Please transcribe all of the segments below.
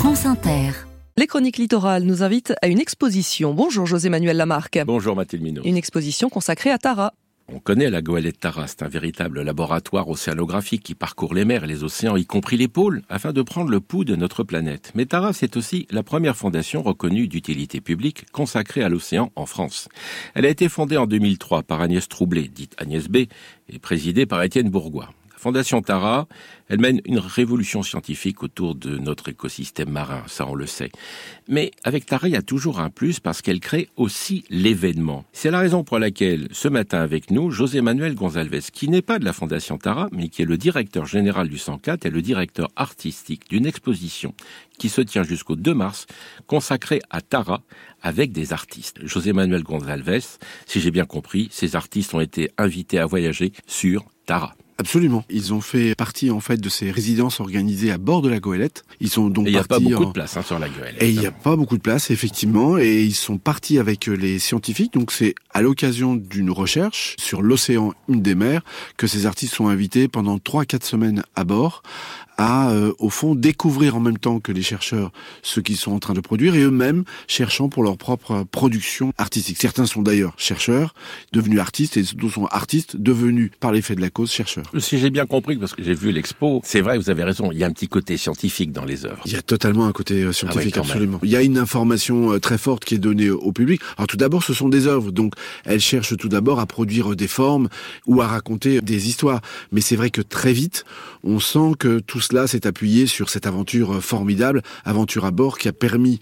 France Inter. Les Chroniques Littorales nous invitent à une exposition. Bonjour José-Manuel Lamarque. Bonjour Mathilde Minos. Une exposition consacrée à Tara. On connaît la goélette Tara, c'est un véritable laboratoire océanographique qui parcourt les mers et les océans, y compris les pôles, afin de prendre le pouls de notre planète. Mais Tara, c'est aussi la première fondation reconnue d'utilité publique consacrée à l'océan en France. Elle a été fondée en 2003 par Agnès Troublé, dite Agnès B, et présidée par Étienne Bourgois. Fondation Tara, elle mène une révolution scientifique autour de notre écosystème marin, ça on le sait. Mais avec Tara, il y a toujours un plus parce qu'elle crée aussi l'événement. C'est la raison pour laquelle, ce matin avec nous, José-Manuel Gonzalves, qui n'est pas de la Fondation Tara, mais qui est le directeur général du 104 et le directeur artistique d'une exposition qui se tient jusqu'au 2 mars, consacrée à Tara, avec des artistes. José-Manuel Gonzalves, si j'ai bien compris, ces artistes ont été invités à voyager sur Tara. Absolument. Ils ont fait partie en fait de ces résidences organisées à bord de la goélette. Ils sont donc il n'y a pas beaucoup de place sur la goélette. Et il n'y a pas beaucoup de place, effectivement. Et ils sont partis avec les scientifiques. Donc c'est à l'occasion d'une recherche sur l'océan, une des mers, que ces artistes sont invités pendant 3-4 semaines à bord à, au fond, découvrir en même temps que les chercheurs ce qu'ils sont en train de produire et eux-mêmes cherchant pour leur propre production artistique. Certains sont d'ailleurs chercheurs, devenus artistes, et d'autres sont artistes, devenus, par l'effet de la cause, chercheurs. Si j'ai bien compris, parce que j'ai vu l'expo, c'est vrai, vous avez raison, il y a un petit côté scientifique dans les œuvres. Il y a totalement un côté scientifique, absolument. Même. Il y a une information très forte qui est donnée au public. Alors tout d'abord, ce sont des œuvres, donc elles cherchent tout d'abord à produire des formes ou à raconter des histoires. Mais c'est vrai que très vite, on sent que tout cela s'est appuyé sur cette aventure formidable, aventure à bord qui a permis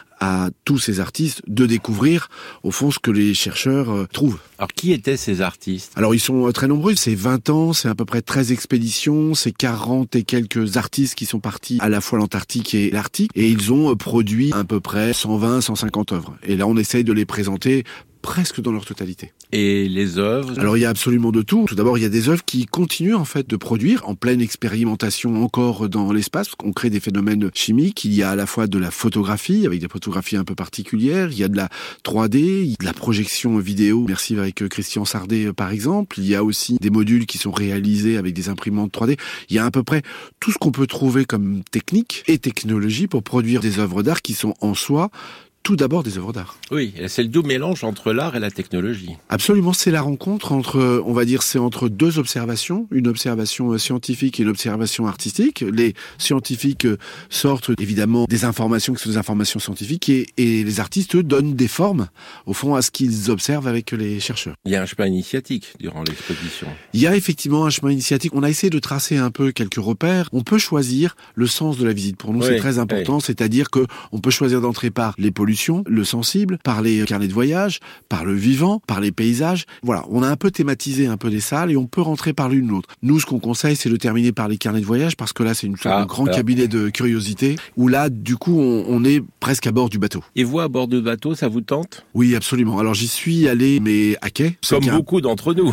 à tous ces artistes de découvrir, au fond, ce que les chercheurs trouvent. Alors, qui étaient ces artistes ? Alors, ils sont très nombreux. C'est 20 ans, c'est à peu près 13 expéditions, c'est 40 et quelques artistes qui sont partis à la fois l'Antarctique et l'Arctique. Et ils ont produit à peu près 120-150 œuvres. Et là, on essaye de les présenter presque dans leur totalité. Et les œuvres ? Alors il y a absolument de tout. Tout d'abord, il y a des œuvres qui continuent en fait de produire en pleine expérimentation encore dans l'espace. On crée des phénomènes chimiques. Il y a à la fois de la photographie avec des photographies un peu particulières. Il y a de la 3D, il y a de la projection vidéo. Merci avec Christian Sardet par exemple. Il y a aussi des modules qui sont réalisés avec des imprimantes 3D. Il y a à peu près tout ce qu'on peut trouver comme technique et technologie pour produire des œuvres d'art qui sont en soi tout d'abord des œuvres d'art. Oui, c'est le doux mélange entre l'art et la technologie. Absolument, c'est la rencontre entre, on va dire, c'est entre deux observations, une observation scientifique et une observation artistique. Les scientifiques sortent évidemment des informations qui sont des informations scientifiques et les artistes, eux, donnent des formes, au fond, à ce qu'ils observent avec les chercheurs. Il y a un chemin initiatique durant l'exposition. Il y a effectivement un chemin initiatique. On a essayé de tracer un peu quelques repères. On peut choisir le sens de la visite. Pour nous, c'est très important, c'est-à-dire que on peut choisir d'entrer par les pollutions, le sensible, par les carnets de voyage, par le vivant, par les paysages. Voilà, on a un peu thématisé un peu les salles et on peut rentrer par l'une ou l'autre. Nous, ce qu'on conseille, c'est de terminer par les carnets de voyage parce que là, c'est une sorte de grand cabinet de curiosité où là, du coup, on est presque à bord du bateau. Et vous, à bord du bateau, ça vous tente ? Oui, absolument. Alors, j'y suis allé, mais à quai. Comme beaucoup d'entre nous.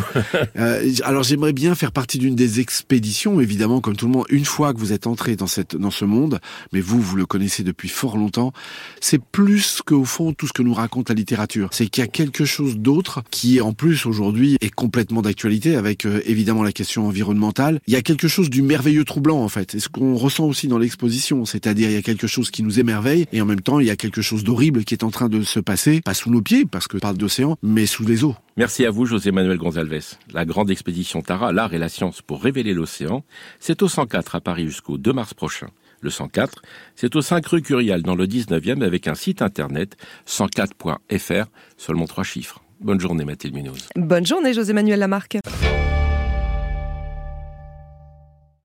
Alors, j'aimerais bien faire partie d'une des expéditions, évidemment, comme tout le monde. Une fois que vous êtes entré dans ce monde, mais vous le connaissez depuis fort longtemps, c'est plus qu'au fond, tout ce que nous raconte la littérature. C'est qu'il y a quelque chose d'autre qui, en plus, aujourd'hui, est complètement d'actualité avec, évidemment, la question environnementale. Il y a quelque chose du merveilleux troublant, en fait. Et ce qu'on ressent aussi dans l'exposition, c'est-à-dire, il y a quelque chose qui nous émerveille et en même temps, il y a quelque chose d'horrible qui est en train de se passer, pas sous nos pieds, parce que je parle d'océan, mais sous les eaux. Merci à vous, José-Manuel Gonzalves. La grande expédition Tara, l'art et la science pour révéler l'océan, c'est au 104 à Paris jusqu'au 2 mars prochain. Le 104, c'est au 5 rue Curial dans le 19e avec un site internet 104.fr, seulement 3 chiffres. Bonne journée Mathilde Minos. Bonne journée José-Manuel Lamarque.